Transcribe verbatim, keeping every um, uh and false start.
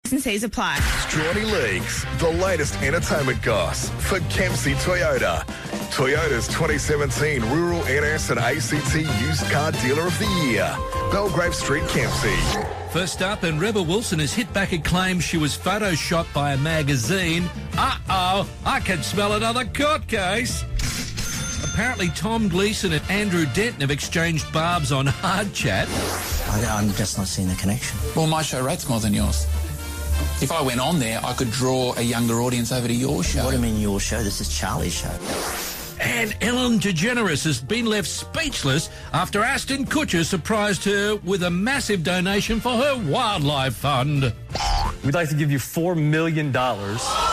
and C's apply. Strawny Leagues, the latest entertainment goss for Kempsey Toyota. Toyota's twenty seventeen Rural N S and A C T Used Car Dealer of the Year. Belgrave Street, Kempsey. First up, and Rebel Wilson has hit back at claims she was photoshopped by a magazine. Uh-oh, I can smell another court case. Apparently Tom Gleeson and Andrew Denton have exchanged barbs on Hard Chat. I, I'm just not seeing the connection. Well, my show rates more than yours. If I went on there, I could draw a younger audience over to your show. What do you mean your show? This is Charlie's show. And Ellen DeGeneres has been left speechless after Aston Kutcher surprised her with a massive donation for her wildlife fund. We'd like to give you four million dollars